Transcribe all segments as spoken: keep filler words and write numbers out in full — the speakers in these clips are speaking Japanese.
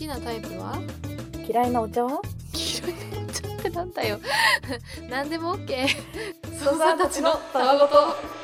きなタイプは？ 嫌いなお茶は？ 嫌いなお茶ってなんだよ何でも OK ソさんたちのたわごと。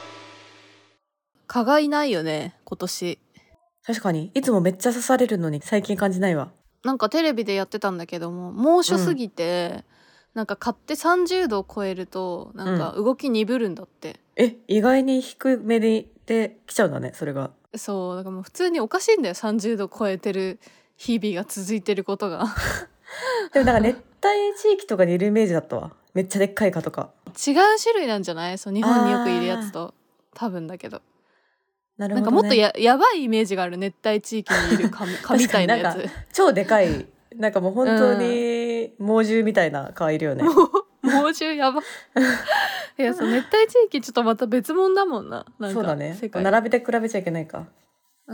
蚊がいないよね今年。 確かにいつもめっちゃ刺されるのに最近感じないわ。 なんかテレビでやってたんだけども、猛暑すぎて、うん、なんか蚊ってさんじゅうどを超えるとなんか動き鈍るんだって、 うん、え意外に低めで来ちゃうんだねそれが。 そうだからもう普通におかしいんだよ、さんじゅうど超えてる日々が続いてることがでもなんか熱帯地域とかにいるイメージだったわ。めっちゃでっかい蚊とか。 違う種類なんじゃない？そう日本によくいるやつと多分だけど。 なるほどね、 なんかもっと や, やばいイメーージがある、熱帯地域にいる蚊みたいなやつ超でかい、なんかもう本当に猛獣みたいな蚊いるよね、うん、 猛獣やばいや、そう熱帯地域ちょっとまた別物だもんな。なんかそうだね、並べて比べちゃいけないか。 うん、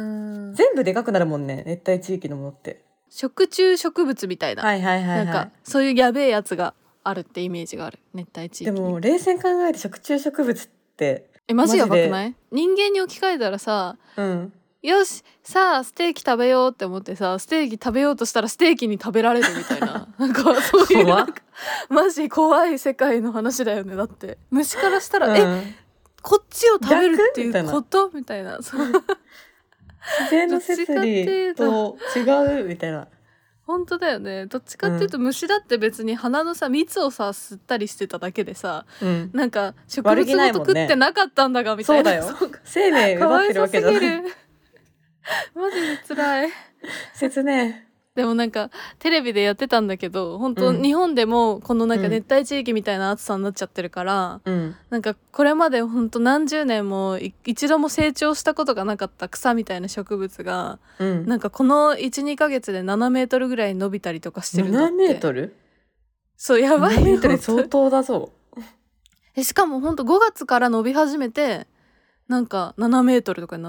全部でかくなるもんね熱帯地域のものって。 食虫植物みたいな、 はいはいはいはい、 なんかそういうやべえやつがあるってイメージがある熱帯地域。 でも冷静に考えて食虫植物ってえマジやばくない？人間に置き換えたらさ、 うん、 よしさあステーキ食べようって思ってさ、ステーキ食べようとしたらステーキに食べられるみたいななんかそういうなんかマジ怖い世界の話だよね。だって虫からしたら、うん、えこっちを食べるっていうことみたいな、そう自然の摂理と違うみたいな。 本当だよね。どっちかっていうと、うん、虫だって別に花のさ蜜をさ吸ったりしてただけでさ、うん、なんか植物ごと食ってなかったんだがみたいな、ね、 そうだよ生命奪ってるわけじゃない。 かわいそうすぎるマジで辛い切ね。 でもなんかテレビでやってたんだけど、本当、うん、日本でもこのなんか熱帯地域みたいな暑さになっちゃってるから、うん、なんかこれまで本当何十年も一度も成長したことがなかった草みたいな植物が、うん、なんかこの いち,に ヶ月でななメートルぐらい伸びたりとかしてるんだって。ななメートル？そうやばいよ。ななメートル相当だぞ。 えしかも本当ごがつから伸び始めてなんかななメートルとかになって、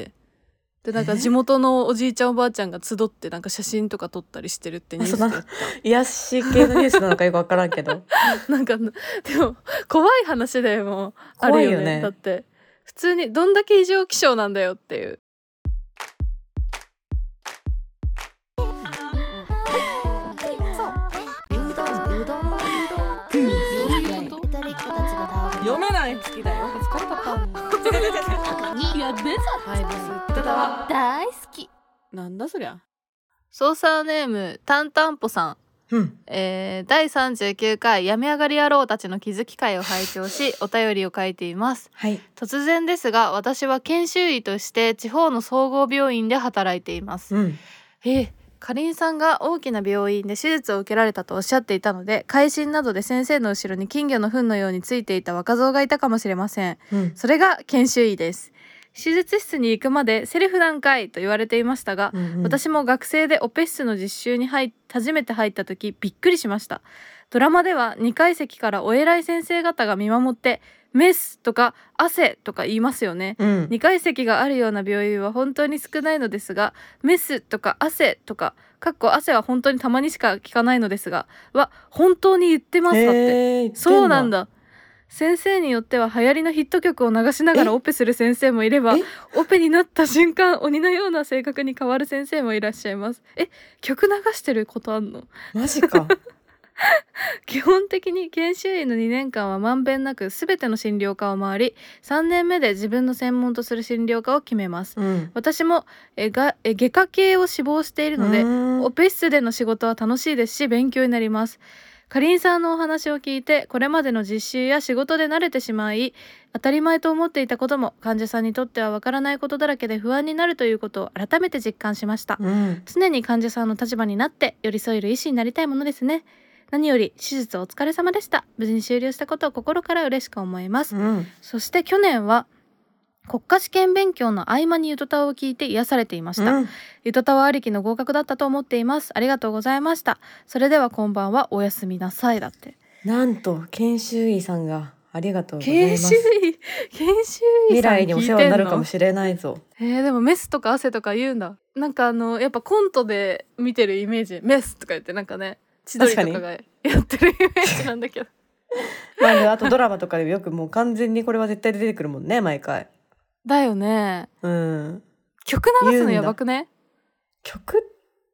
でなんか地元のおじいちゃんおばあちゃんが集ってなんか写真とか撮ったりしてるってニュースでやった。 癒し系のニュースなのかよく分からんけどなんかでも怖い話でもあるよ ね, よね。だって普通にどんだけ異常気象なんだよっていう。 読めない好きだよ。 疲れたいや別は大好きなんだそりゃ。ソーサーネームタンタンポさん、うんえー、だいさんじゅうきゅうかい病み上がり野郎たちの気づき会を拝聴しお便りを書いています、はい、突然ですが私は研修医として地方の総合病院で働いています、うん、えーかりんさんが大きな病院で手術を受けられたとおっしゃっていたので、会診などで先生の後ろに金魚の糞のようについていた若造がいたかもしれません、うん、それが研修医です。手術室に行くまでセルフなんかいと言われていましたが、うんうん、私も学生でオペ室の実習に入初めて入った時びっくりしました。ドラマではにかい席からお偉い先生方が見守ってメスとか汗とか言いますよね、うん、にかい席があるような病院は本当に少ないのですが、メスとか汗とかかっこ汗は本当にたまにしか聞かないのですがは本当に言ってますだって。そうなんだ。先生によっては流行りのヒット曲を流しながらオペする先生もいれば、オペになった瞬間鬼のような性格に変わる先生もいらっしゃいます。え曲流してることあんの？ マジか基本的に研修医のにねんかんはまんべんなく全ての診療科を回り、さんねんめで自分の専門とする診療科を決めます、うん、私もえがえ外科系を志望しているのでオペ室での仕事は楽しいですし勉強になります。かりんさんのお話を聞いてこれまでの実習や仕事で慣れてしまい当たり前と思っていたことも患者さんにとってはわからないことだらけで不安になるということを改めて実感しました、うん、常に患者さんの立場になって寄り添える医師になりたいものですね。何より手術お疲れ様でした。無事に終了したことを心から嬉しく思います、うん、そして去年は国家試験勉強の合間にゆとたわを聞いて癒されていました、うん、ゆとたわありきの合格だったと思っています。ありがとうございました。それではこんばんはおやすみなさいだって。 なんと研修医さんがありがとうございます。 研修医研修医さん未来にお世話になるかもしれないぞ。 えー、でもメスとか汗とか言うんだ。なんかあのやっぱコントで見てるイメージ、メスとか言ってなんかね千鳥とかがやってるイメージなんだけどまあ、あとドラマとかでよくもう完全にこれは絶対出てくるもんね毎回。 だよね。うん。曲流すのやばくね？ 曲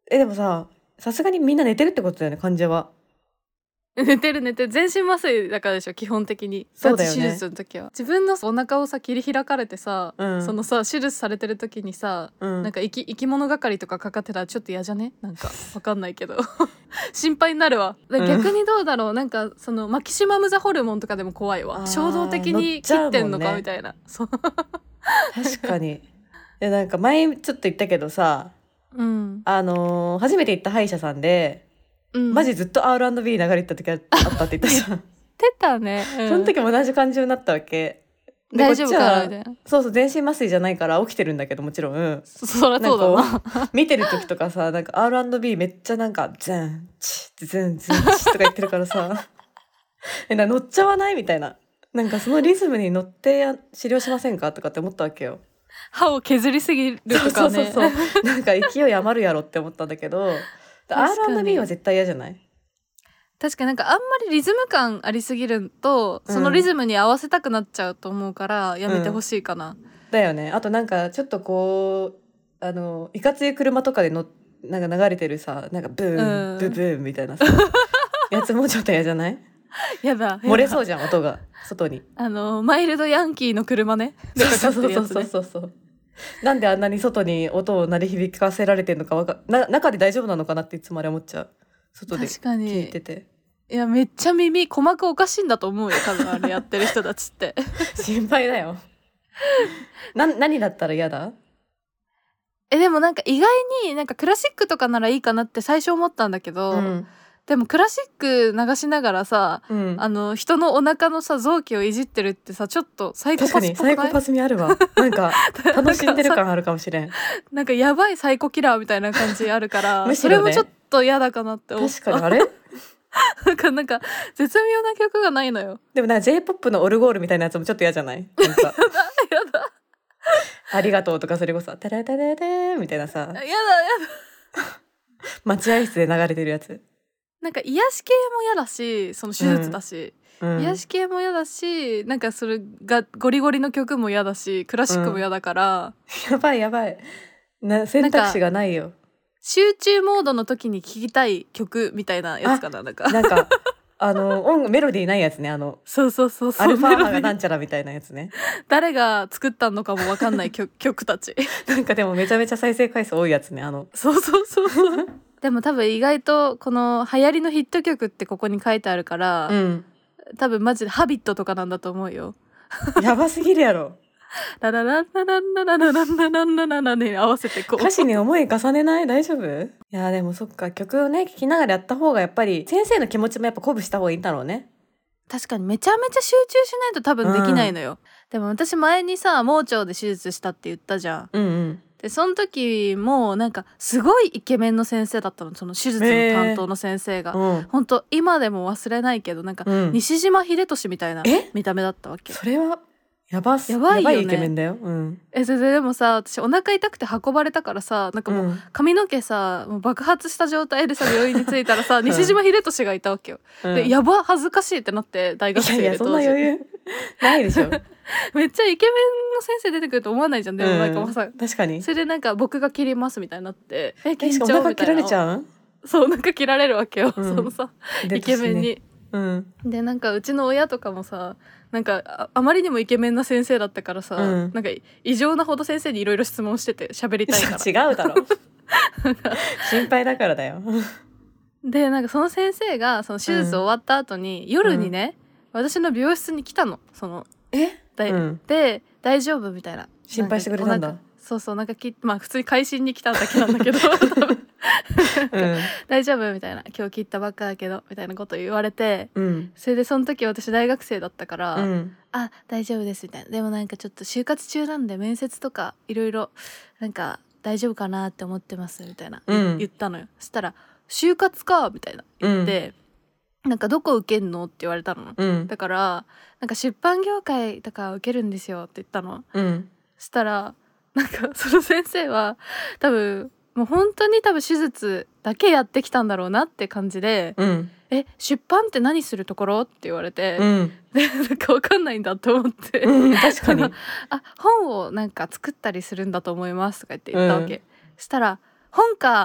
えでもささすがにみんな寝てるってことだよね患者は。 寝てる寝てる全身麻酔だからでしょ基本的に。 そうだよねガチ手術の時は自分のお腹をさ切り開かれてさ、 うん、 そのさ手術されてる時にさ、うん、なんか生き生き物係とかかかってたらちょっと嫌じゃねなんかわかんないけど心配になるわ。逆にどうだろう、うん、なんかそのマキシマムザホルモンとかでも怖いわ。衝動的に切ってんのかみたいな。そう確かに。でなんか前ちょっと言ったけどさ、うん、あのー、初めて行った歯医者さんで、うん、マジずっと アールアンドビー 流れてた時あったって言ったじゃん言ってたね、うん、 その時も同じ感情になったわけ。 大丈夫かなみたいな。 そうそう全身麻酔じゃないから起きてるんだけどもちろん、うん、 そ, そりゃそうだな見てる時とかさなんか アールアンドビー めっちゃなんかズンチズンズンチとか言ってるからさえな乗っちゃわないみたいな、なんかそのリズムに乗って治療しませんかとかって思ったわけよ。 歯を削りすぎるとかね。 そうそうそうそうなんか勢い余るやろって思ったんだけどアールアンドビー は絶対嫌じゃない？ 確かになんかあんまりリズム感ありすぎると、うん、そのリズムに合わせたくなっちゃうと思うからやめてほしいかな、うん、 だよね。あとなんかちょっとこうあのいかつい車とかでのなんか流れてるさなんかブーン、うん、ブブーンみたいなさやつもちょっと嫌じゃない？ やだ漏れそうじゃん音が外に。 あのマイルドヤンキーの車ね。 そうそうそうそうそうそうなんであんなに外に音を鳴り響かせられてるのかわかな中で大丈夫なのかなっていつもあれ思っちゃう。外で聞いてていやめっちゃ耳鼓膜おかしいんだと思うよ多分あれやってる人たちって心配だよな何だったら嫌だ？ えでもなんか意外になんかクラシックとかならいいかなって最初思ったんだけど、うん、でもクラシック流しながらさ、うん、あの人のお腹のさ臓器をいじってるってさちょっとサイコパスっぽくない？ 確かにサイコパス味あるわなんか楽しんでる感あるかもしれんなんかやばいサイコキラーみたいな感じあるからむしろ、ね、それもちょっと嫌だかなって思った。 確かにあれなんかなんか絶妙な曲がないのよ。 でもなんか J-ポップ のオルゴールみたいなやつもちょっと嫌じゃない？なんかやだやだありがとうとかそれこそタラタラタみたいなさやだやだ待合室で流れてるやつなんか癒し系も嫌だしその手術だし、うんうん、癒し系も嫌だしなんかそれがゴリゴリの曲も嫌だしクラシックも嫌だから、 うん、やばいやばいな選択肢がないよ。 集中モードの時に聴きたい曲みたいなやつかな。なんかなんかあの音メロディーないやつね。あのそうそうそうそうアルファ波がなんちゃらみたいなやつね誰が作ったのかも分かんない曲, 曲たちなんかでもめちゃめちゃ再生回数多いやつね。あのそうそうそうそうでも多分意外とこの流行りのヒット曲ってここに書いてあるから、うん、多分マジでハビットとかなんだと思うよやばすぎるやろララララララララララララララに合わせてこう歌詞に思い重ねない？大丈夫？いやでもそっか曲をね聴きながらやった方がやっぱり先生の気持ちもやっぱ鼓舞した方がいいんだろうね。 確かにめちゃめちゃ集中しないと多分できないのよ、うん、でも私前にさ盲腸で手術したって言ったじゃん、うんうん、でその時もなんかすごいイケメンの先生だったのその手術の担当の先生が、うん、ほんと今でも忘れないけどなんか、うん、西島秀俊みたいな見た目だったわけ。 それはやばすやばいよね。 やばいイケメンだよ、うん、 えそれででもさ私お腹痛くて運ばれたからさなんかもう髪の毛さもう爆発した状態でさ病院に着いたらさ、うん、西島秀俊がいたわけよ、うん、でやば恥ずかしいってなって大学生で。 いやいやそんな余裕ないでしょめっちゃイケメンの先生出てくると思わないじゃん。でもなんかまさ、 うん、確かにそれでなんか僕が切りますみたいになってえ緊張みたいな。 お腹切られちゃう？ そうなんか切られるわけよ、うん、そのさイケメンに、 うん、 でなんかうちの親とかもさなんか あ, あまりにもイケメンな先生だったからさ、うん、なんか異常なほど先生にいろいろ質問してて喋りたいから違うだろ心配だからだよでなんかその先生がその手術終わった後に、うん、夜にね、うん、私の美容室に来たのそのえ、 うん、で大丈夫みたいな心配してくれたんだ。 そうそうなんかきまあ普通に会心に来ただけなんだけど多分うん、大丈夫みたいな今日切ったばっかだけどみたいなこと言われて、うん、それでその時私大学生だったから、うん、あ大丈夫ですみたいな。でもなんかちょっと就活中なんで面接とかいろいろなんか大丈夫かなって思ってますみたいな、うん、言ったのよ。そしたら就活かみたいな言って、うん、なんかどこ受けんのって言われたの、うん、だからなんか出版業界とか受けるんですよって言ったの、うん、そしたらなんかその先生は多分もう本当に多分手術だけやってきたんだろうなって感じで、うん、え出版って何するところって言われて、うん、でなんか分かんないんだと思って、 うん、確かにあ本をなんか作ったりするんだと思いますとか言って言ったわけ、うん、したら本か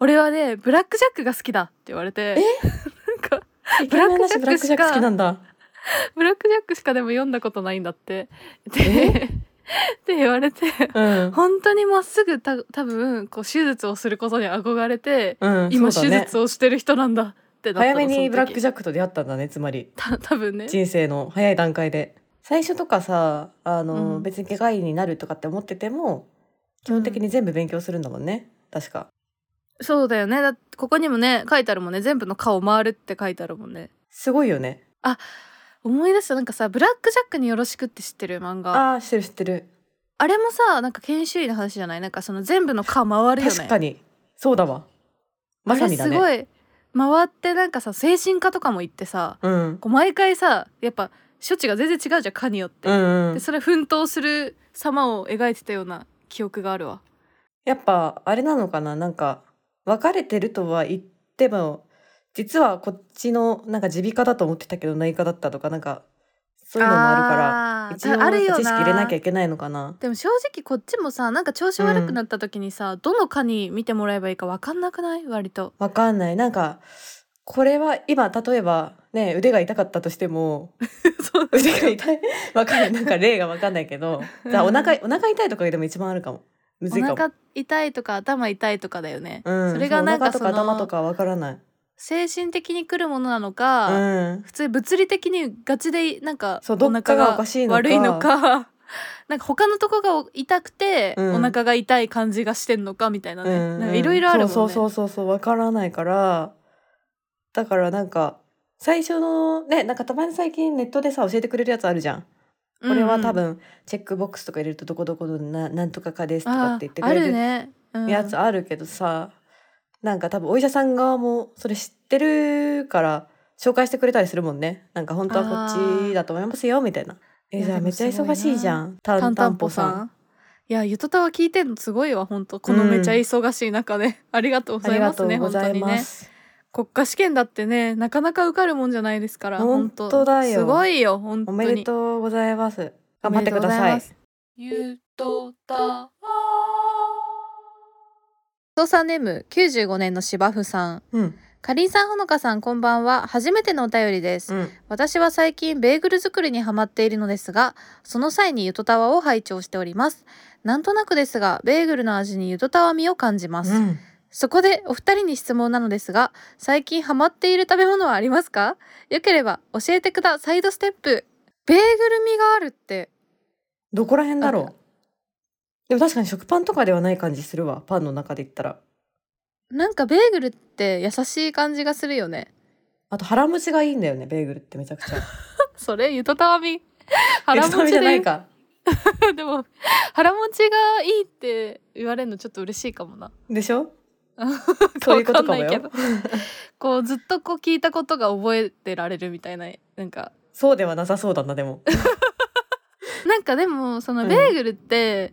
俺はねブラックジャックが好きだって言われて、 えなんかブラックジャックしか好きなんだ。 ブラックジャックしかでも読んだことないんだってでって言われて、うん、本当にまっすぐた多分こう手術をすることに憧れて、うん、今、ね、手術をしてる人なんだってなったの。 早めにブラックジャックと出会ったんだね、つまりた多分ね人生の早い段階で。最初とかさあの、うん、別に外科医になるとかって思ってても基本的に全部勉強するんだもんね、うん、確か。 そうだよね。だってここにもね書いてあるもんね、全部の顔回るって書いてあるもんね。 すごいよね。 あ、思い出した。なんかさブラックジャックによろしくって知ってる漫画。 あー知ってる知ってる。 あれもさなんか研修医の話じゃない？なんかその全部の顔回るよね。 確かにそうだわ。まさにだね。 あれすごい回ってなんかさ精神科とかも行ってさ、うん、こう毎回さやっぱ処置が全然違うじゃん科によって、うんうん、でそれ奮闘する様を描いてたような記憶があるわ。 やっぱあれなのかな、なんか別れてるとは言っても実はこっちのなんか耳鼻科だと思ってたけど内科だったとか、なんかそういうのもあるから一応知識入れなきゃいけないのかな。 でも正直こっちもさなんか調子悪くなった時にさ、うん、どの科に見てもらえばいいか分かんなくない？割と分かんない。なんかこれは今例えばね腕が痛かったとしてもそう腕が痛い分かんない、なんか例が分かんないけどじゃあお腹お腹痛いとかでも一番あるかも。むずいかも。 お腹痛いとか頭痛いとかだよね、 うん、 それがなんかそのお腹とか頭とか分からない。 精神的に来るものなのか、うん、普通物理的にガチでなんかお腹が悪いのかなんか他のとこが痛くて、うん、お腹が痛い感じがしてんのかみたいなね、うん、なんかいろいろあるもんね。 そうそうそうそう分からないから、だからなんか最初のねなんかたまに最近ネットでさ教えてくれるやつあるじゃん。これは多分チェックボックスとか入れるとどこどこの な, なんとかかですとかって言ってくれるやつあるけどさ、なんか多分お医者さん側もそれ知ってるから紹介してくれたりするもんね。なんか本当はこっちだと思いますよみたいな。えじゃあめっちゃ忙しいじゃん。 タンタンポさん。いやゆとたわ聞いてんのすごいわ本当。このめちゃ忙しい中で、うん、ありがとうございますね。本当にね国家試験だってねなかなか受かるもんじゃないですから。本当だよ。すごいよ本当に。 おめでとうございます。頑張ってください。 ゆとたわ操作ネームきゅうじゅうごねんの芝生さん、うん、かりんさんほのかさんこんばんは。初めてのお便りです、うん、私は最近ベーグル作りにハマっているのですがその際にゆとたわを拝聴しております。なんとなくですがベーグルの味にゆとたわ味を感じます、うん、そこでお二人に質問なのですが最近ハマっている食べ物はありますか？よければ教えてください。サイドステップ。ベーグル味があるってどこら辺だろう。でも確かに食パンとかではない感じするわ。パンの中で言ったらなんかベーグルって優しい感じがするよね。 あと腹持ちがいいんだよねベーグルってめちゃくちゃそれゆとたわみ腹持ちじゃないかでも腹持ちがいいって言われるのちょっと嬉しいかもな。 でしょそういうことかもよ。 こうずっとこう聞いたことが覚えてられるみたいな。なんかそうではなさそうだな。でもなんかでもそのベーグルって、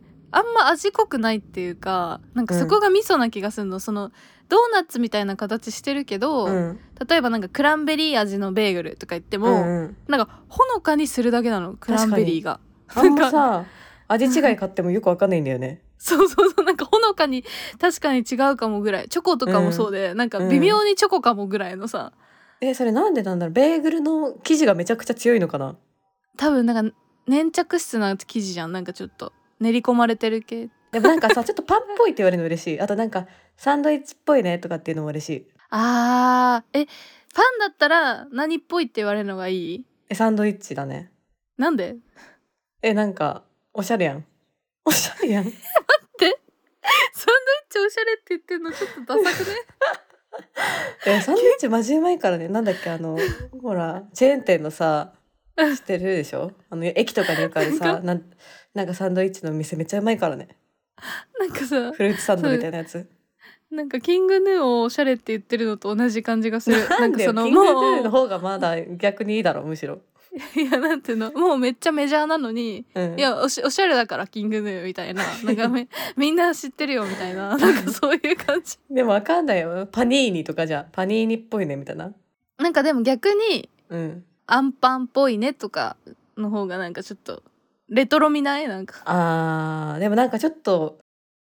うん、あんま味濃くないっていうかなんかそこがミソな気がするの、うん、そのドーナツみたいな形してるけど、うん、例えばなんかクランベリー味のベーグルとか言っても、うんうん、なんかほのかにするだけなのクランベリーが。 あんまさ味違い買ってもよくわかんないんだよねそうそうそうなんかほのかに確かに違うかもぐらい。チョコとかもそうで、うん、なんか微妙にチョコかもぐらいのさ、 うん、えそれなんでなんだろう。ベーグルの生地がめちゃくちゃ強いのかな。 多分なんか粘着質な生地じゃん。なんかちょっと練り込まれてる系。 でもなんかさちょっとパンっぽいって言われるの嬉しい。あとなんかサンドイッチっぽいねとかっていうのも嬉しい。 あーえパンだったら何っぽいって言われるのがいい？ えサンドイッチだね。 なんで？ えなんかおしゃれやん。おしゃれやん。待ってサンドイッチおしゃれって言ってんのちょっとダサくねえサンドイッチマジうまいからね。なんだっけあのほらチェーン店のさ知ってるでしょ。あの駅とかによくあるさなんなんかサンドイッチの店めっちゃうまいからね。 なんかさフルーツサンドみたいなやつ。 なんかキングヌーをおしゃれって言ってるのと同じ感じがする。 なんでよキングヌーの方がまだ逆にいいだろむしろ。 いやなんていうのもうめっちゃメジャーなのに、うん、いやお し, おしゃれだからキングヌーみたいななんかめみんな知ってるよみたいななんかそういう感じでもわかんないよ。パニーニとかじゃパニーニっぽいねみたいな。 なんかでも逆に、うん、アンパンっぽいねとかの方がなんかちょっとレトロみないなんか。 あーでもなんかちょっと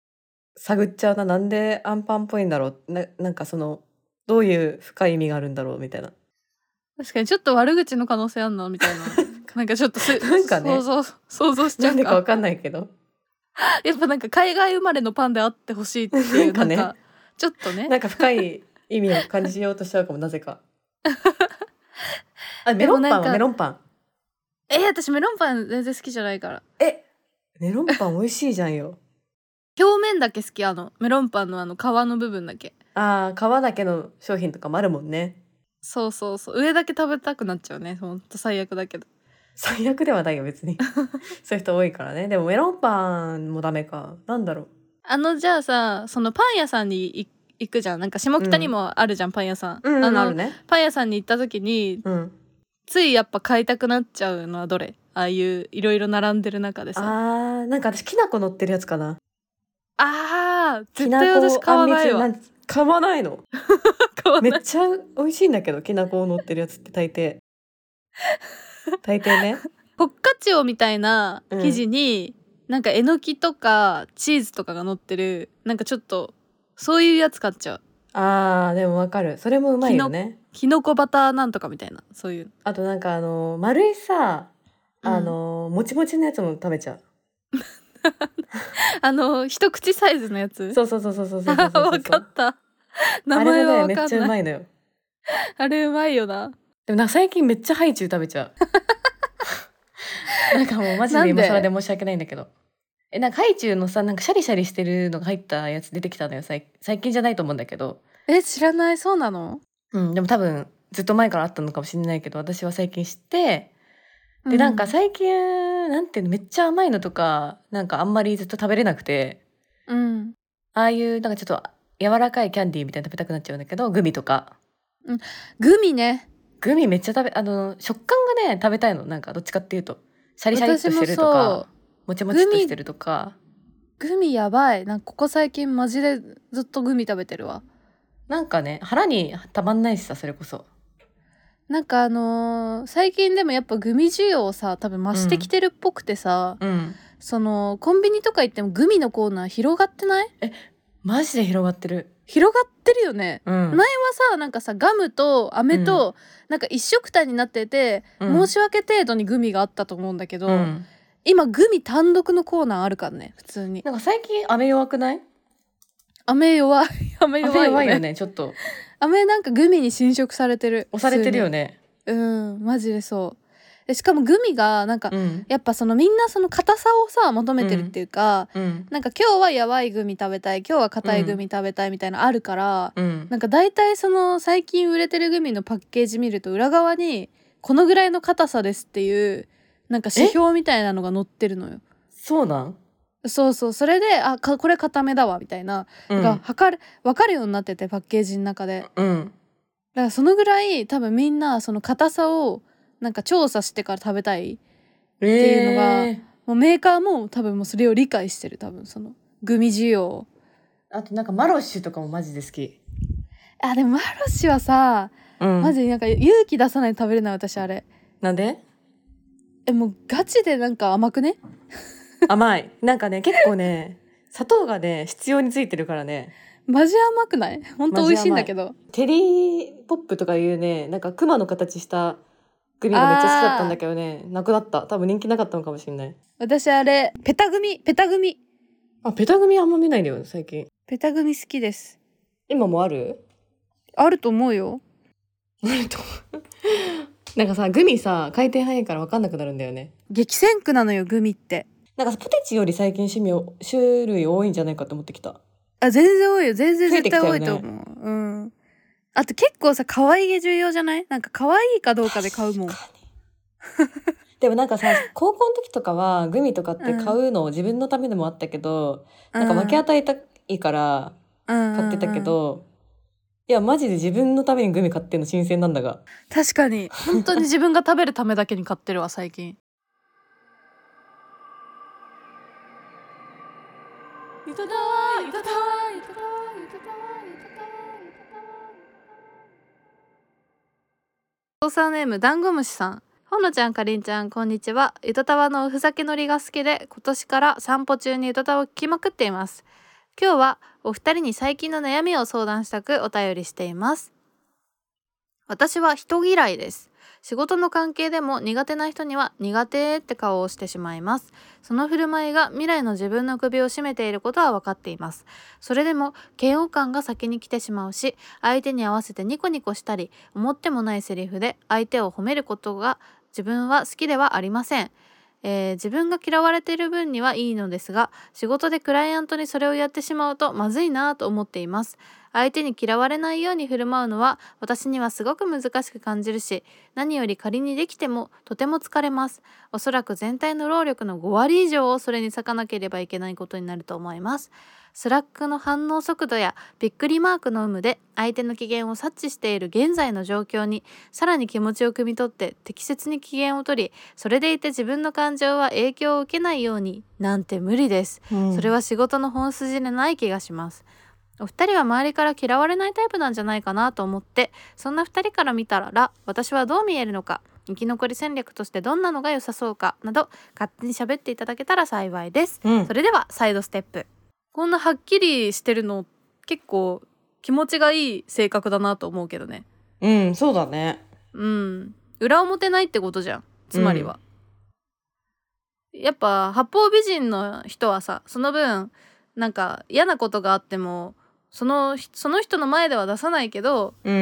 探っちゃうな。なんでアンパンっぽいんだろう。な、なんかそのどういう深い意味があるんだろうみたいな。 確かにちょっと悪口の可能性あんのみたいな。なんかちょっとすなんかね想像想像しちゃなんうか。 でかわかんないけど。 やっぱなんか海外生まれのパンであってほしいっていうなんかねなんかちょっとね。 なんか深い意味を感じようとしちゃうかもなぜか。あ、メロンパンはでもなんかメロンパン。 えー、私メロンパン全然好きじゃないから。 え、メロンパン美味しいじゃんよ。 表面だけ好き。あのメロンパンのあの皮の部分だけ。 あー、皮だけの商品とかもあるもんね。 そうそうそう。上だけ食べたくなっちゃうね。ほんと最悪だけど。 最悪ではないよ別に。そういう人多いからね。でもメロンパンもダメか。なんだろう。 あのじゃあさ、そのパン屋さんにい行くじゃん。なんか下北にもあるじゃん、パン屋さん。 うん、 あのあるね。 パン屋さんに行った時に、 うん。 ついやっぱ買いたくなっちゃうのはどれ？ああいういろいろ並んでる中でさ。 あー、なんか私きな粉乗ってるやつかな。 あー、絶きな対私粉買わないわ。 あんみつん買わないの。 買わない。 めっちゃ美味しいんだけど、きな粉乗ってるやつって大抵。大抵ね。 フォッカチオみたいな生地に、うん、なんかえのきとかチーズとかが乗ってる、なんかちょっとそういうやつ買っちゃう。 あー、でもわかる。それもうまいよね。 きのこバターなんとかみたいな、そういう。 あとなんかあの丸いさ、あの、うん、もちもちのやつも食べちゃう。 あの一口サイズのやつ。 そうそうそうそうそうそうそうそう。 分かった。名前は分かんない。あれもねめっちゃうまいのよ。 あれうまいよな。 でもなんか最近めっちゃハイチュウ食べちゃう。なんかもうマジで今更で申し訳ないんだけど。え、なんかハイチュウのさ、なんかシャリシャリしてるのが入ったやつ出てきたのよ。最近じゃないと思うんだけど。 え、知らない。そうなの？ うん、でも多分ずっと前からあったのかもしれないけど、私は最近知って、で、なんか最近、うん、なんていうの、めっちゃ甘いのとか、なんかあんまりずっと食べれなくて、 うん。 ああいうなんかちょっと柔らかいキャンディーみたいな食べたくなっちゃうんだけど、グミとか。 うん、グミね。 グミめっちゃ食べ、あの、食感がね、食べたいの。なんかどっちかっていうと。シャリシャリっとしてるとか、もちもちっとしてるとか。 グミやばい。なんかここ最近マジでずっとグミ食べてるわ。 なんかね、腹にたまんないしさ、それこそ。 なんかあのー、最近でもやっぱグミ需要さ、多分増してきてるっぽくてさ、 うんうん、 そのコンビニとか行ってもグミのコーナー広がってない？ え、マジで広がってる。 広がってるよね、 うん、 前はさ、なんかさ、ガムと飴と、うん、なんか一緒くたになってて、うん、申し訳程度にグミがあったと思うんだけど、うん、今グミ単独のコーナーあるからね、普通に。 なんか最近飴弱くない？ 飴弱い。飴弱いよね。 弱いよね、ちょっと。 飴なんかグミに侵食されてる。 押されてるよね。 うん、マジでそう。でしかもグミがなんか、うん、やっぱそのみんなその硬さをさ求めてるっていうか、うん、なんか今日はやばいグミ食べたい、今日は硬いグミ食べたいみたいなあるから、うん、なんか大体その最近売れてるグミのパッケージ見ると裏側にこのぐらいの硬さですっていうなんか指標みたいなのが載ってるのよ。 そうなん？ そうそう、それであかこれ硬めだわみたいな、うん、が測る分かるようになってて、パッケージの中で、うん、だからそのぐらい多分みんなその硬さをなんか調査してから食べたいっていうのが、えー、もうメーカーも多分もうそれを理解してる、多分そのグミ需要。 あとなんかマロッシュとかもマジで好き。 あ、でもマロッシュはさ、うん、マジなんか勇気出さないと食べれない、私あれ。 なんで？ え、もうガチでなんか甘くね？ 甘い。なんかね、結構ね、砂糖がね必要についてるからね。 マジ甘くない？本当美味しいんだけど。 テリーポップとかいうね、なんかクマの形したグミがめっちゃ好きだったんだけどね、なくなった。多分人気なかったのかもしれない。 私あれペタグミ、ペタグミ。 あ、ペタグミあんま見ないんだよ最近。 ペタグミ好きです。 今もある？ あると思うよ。 なんかさ、グミさ回転早いから分かんなくなるんだよね。 激戦区なのよグミって。 なんかポテチより最近種類種類多いんじゃないかと思ってきた。 あ、全然多いよ。全然絶対多いと思う。ね、うん。あと結構さ、可愛げ重要じゃない？なんか可愛いかどうかで買うもん。 でもなんかさ、高校の時とかはグミとかって買うのを自分のためでもあったけど、うん、なんか分け与えたいから買ってたけど、うんうんうん、いやマジで自分のためにグミ買ってんの新鮮なんだが。 確かに本当に自分が食べるためだけに買ってるわ最近。いただーい、いただーい、いただーい、いただーい、いただーい、いただーい。操作ネームダンゴムシさん。ほのちゃん、かりんちゃん、こんにちは。ゆとたわのおふざけノリが好きで、今年から散歩中にゆとたわを聞きまくっています。 今日はお二人に最近の悩みを相談したくお便りしています。私は人嫌いです。仕事の関係でも苦手な人には苦手って顔をしてしまいます。その振る舞いが未来の自分の首を絞めていることは分かっています。それでも嫌悪感が先に来てしまうし、相手に合わせてニコニコしたり、思ってもないセリフで相手を褒めることが自分は好きではありません。えー、自分が嫌われている分にはいいのですが、仕事でクライアントにそれをやってしまうとまずいなと思っています。相手に嫌われないように振る舞うのは私にはすごく難しく感じるし、何より仮にできてもとても疲れます。おそらく全体の労力のごわり以上をそれに割かなければいけないことになると思います。スラックの反応速度やびっくりマークの有無で相手の機嫌を察知している現在の状況にさらに気持ちを汲み取って適切に機嫌を取り、それでいて自分の感情は影響を受けないようになんて無理です、うん、それは仕事の本筋でない気がします。お二人は周りから嫌われないタイプなんじゃないかなと思って、そんな二人から見たら私はどう見えるのか、生き残り戦略としてどんなのが良さそうかなど勝手に喋っていただけたら幸いです、うん、それではサイドステップ。こんなはっきりしてるの結構気持ちがいい性格だなと思うけどね。 うん、そうだね。 うん裏表ないってことじゃん、つまりは、うん、やっぱ八方美人の人はさ、その分なんか嫌なことがあってもその、その人の前では出さないけど、うん、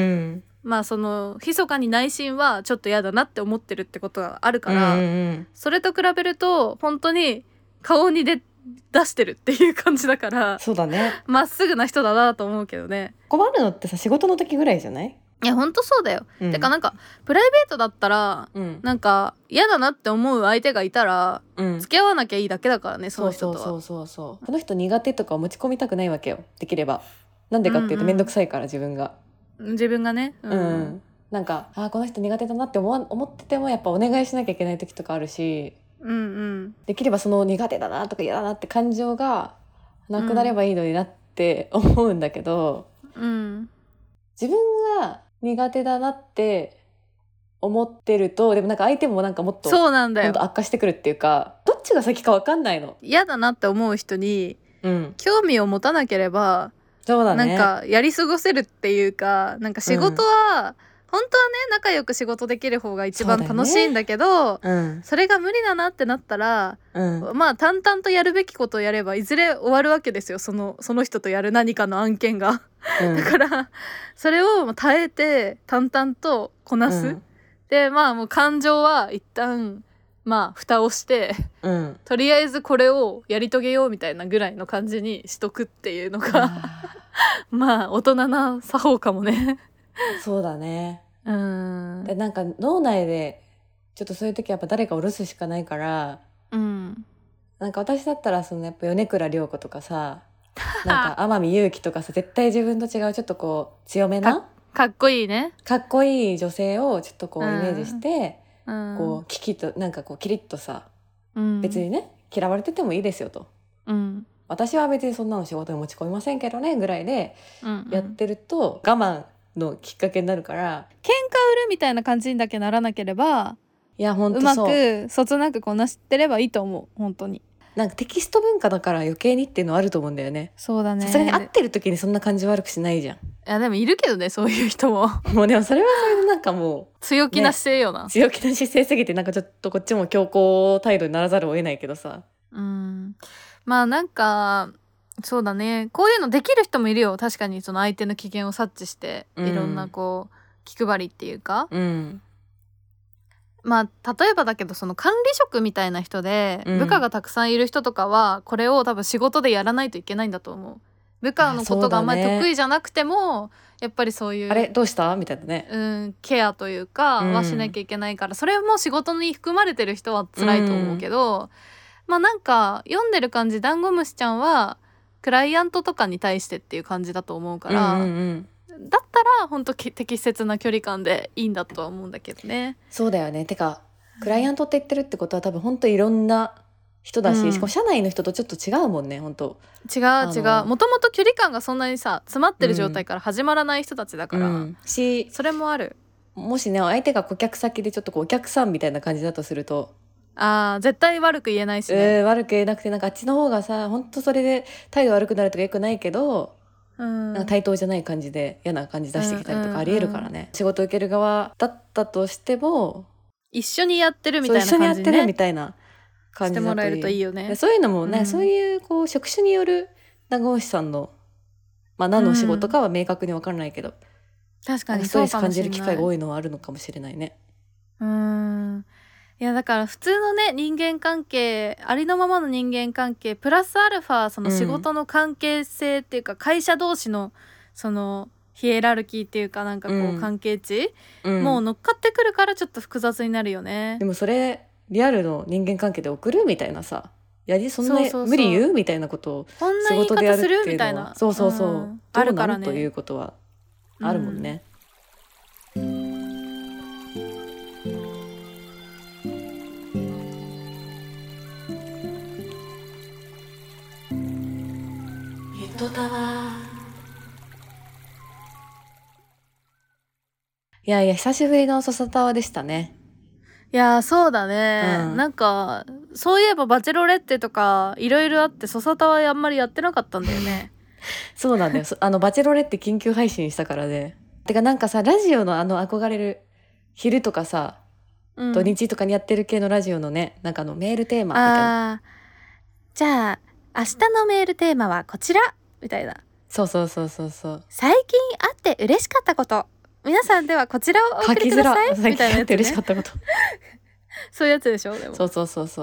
まあその密かに内心はちょっと嫌だなって思ってるってことがあるから、うんうん、それと比べると本当に顔に出出してるっていう感じだから、 そうだね、 まっすぐな人だなと思うけどね。 困るのってさ、仕事の時ぐらいじゃない？ いやほんとそうだよ、うん、てかなんかプライベートだったら、うん、なんか嫌だなって思う相手がいたら、うん、付き合わなきゃいいだけだからね、その人とは。そうそうそうそう、 この人苦手とかを持ち込みたくないわけよ、できれば。なんでかっていうとめんどくさいから、自分が自分がね、 うん、うん、なんかあこの人苦手だなって思わ思っててもやっぱお願いしなきゃいけない時とかあるし、うんうん、できればその苦手だなとか嫌だなって感情がなくなればいいのになって思うんだけど、うん、自分が苦手だなって思ってると、でもなんか相手もなんかもっとそうなんだよ、 ほんと悪化してくるっていうか、どっちが先か分かんないの。 嫌だなって思う人に、うん、興味を持たなければ、 そうだね、 なんかやり過ごせるっていうか、なんか仕事は、うん本当はね仲良く仕事できる方が一番楽しいんだけど、 そ, ね、うん、それが無理だなってなったら、うん、まあ淡々とやるべきことをやればいずれ終わるわけですよ、そのその人とやる何かの案件が、うん、だからそれを耐えて淡々とこなす、うん、でまあもう感情は一旦まあ蓋をして、うん、とりあえずこれをやり遂げようみたいなぐらいの感じにしとくっていうのがまあ大人な作法かもね。 そうだね、うん、でなんか脳内でちょっとそういう時はやっぱ誰か下ろすしかないから、うん、なんか私だったらそのやっぱ米倉涼子とかさなんか天海祐希とかさ、絶対自分と違うちょっとこう強めなか, かっこいいねかっこいい女性をちょっとこうイメージして、うん、こうキキとなんかこうキリッとさ、うん、別にね嫌われててもいいですよと、うん、私は別にそんなの仕事に持ち込みませんけどねぐらいでやってると、我慢のきっかけになるから、 喧嘩売るみたいな感じにだけならなければ、 いや本当そううまくそつなくこなしてればいいと思う。本当になんかテキスト文化だから余計にっていうのはあると思うんだよね。 そうだね、 さすがに会ってる時にそんな感じ悪くしないじゃん。いやでもいるけどね、そういう人ももうでもそれはそれでなんかもう強気な姿勢よな、 ね、強気な姿勢すぎてなんかちょっとこっちも強硬態度にならざるを得ないけどさ、 うんまあなんかそうだね、こういうのできる人もいるよ、確かに。その相手の機嫌を察知していろんなこう気配りっていうか、うん、まあ例えばだけどその管理職みたいな人で部下がたくさんいる人とかはこれを多分仕事でやらないといけないんだと思う。部下のことがあんまり得意じゃなくても、ね、やっぱりそういうあれどうしたみたいなね、 うん、ケアというかはしなきゃいけないから、うん、それも仕事に含まれてる人は辛いと思うけど、うん、まあなんか読んでる感じダンゴムシちゃんはクライアントとかに対してっていう感じだと思うから、うんうんうん、だったら本当適切な距離感でいいんだとは思うんだけどね。 そうだよね。てかクライアントって言ってるってことは多分本当いろんな人だし、うん、しかも社内の人とちょっと違うもんね。本当違う違う、もともと距離感がそんなにさ詰まってる状態から始まらない人たちだから、うん、しそれもある。 もしね相手が顧客先でちょっとこうお客さんみたいな感じだとするとあー絶対悪く言えないしね、 えー、悪く言えなくて、なんかあっちの方がさ、本当それで態度悪くなるとかよくないけど、 うん、 なんか対等じゃない感じで嫌な感じ出してきたりとかありえるからね、 うんうんうん、 仕事受ける側だったとしても一緒にやってるみたいなそう一緒にや感じに、ね、 ってるみたいな感じだといいしてもらえるといいよね。 そういうのもね、 うん、 そういうこう職種による看護師さんの、まあ、何の仕事かは明確に分からないけど、 確かにストレス感じる機会が多いのはあるのかもしれないね。 うーん、いやだから普通のね人間関係、ありのままの人間関係プラスアルファその仕事の関係性っていうか、うん、会社同士のそのヒエラルキーっていうかなんかこう関係値、うん、もう乗っかってくるからちょっと複雑になるよね。 でもそれリアルの人間関係で送るみたいなさ、やりそんな無理言うみたいなことを仕事でやるっていうのは、そうそうそう、うん、どうなるということはあるもんね。うん、ゆとたわ。いやいや久しぶりのそそたわでしたね。 いやそうだね、うん、なんかそういえばバチェロレッテとかいろいろあってそそたわあんまりやってなかったんだよねそうなんだよあのバチェロレッテ緊急配信したからで、てかなんかさラジオのあの憧れる昼とかさ、うん、土日とかにやってる系のラジオのね、なんかあのメールテーマみたいな、 あじゃあ明日のメールテーマはこちらみたいな、 そうそうそうそうそう、 最近会って嬉しかったこと、皆さんではこちらをお送りくださいみたいなやつ、ね、 嬉しかったことそういうやつでしょ。でもそうそうそうそう。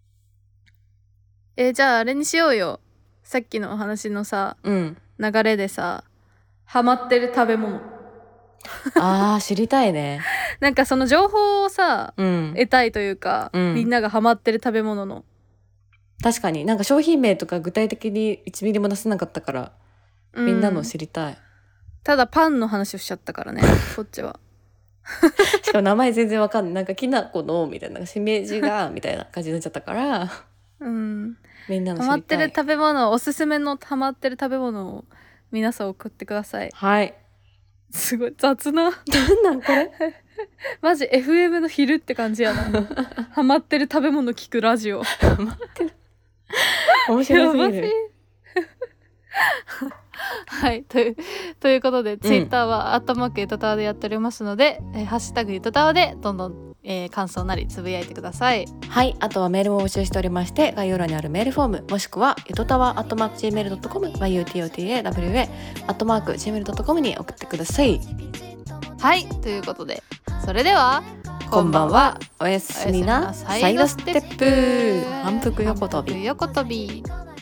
えー、じゃああれにしようよ、さっきの話のさ、うん、流れでさハマってる食べ物あー知りたいねなんかその情報をさ、うん、得たいというか、うん、みんながハマってる食べ物の、 確かになんか商品名とか具体的にいちミリも出せなかったから、うん、みんなの知りたい。 ただパンの話をしちゃったからねこっちはしかも名前全然わかんない、なんかきなこのみたいなしめじがみたいな感じになっちゃったからうん、 みんなの知りたいハマってる食べ物、おすすめのハマってる食べ物を皆さん送ってください。 はい。 すごい雑ななんなんこれマジ エフエム の昼って感じやなハマってる食べ物聞くラジオハマってる面白すぎるはいという、ということで、うん、ツイッターはアットマークゆとたわでやっておりますので、えー、ハッシュタグゆとたわでどんどん、えー、感想なりつぶやいてください。 はい、あとはメールも募集しておりまして、概要欄にあるメールフォームもしくはゆとたわアットマーク ジーメールドットコム ユーティーオーティーエーダブリューエー アットマーク ジーメールドットコム に送ってください。 はい、ということでそれではこんばんは、おやすみなサイドステップ、反復横跳び。 横跳び。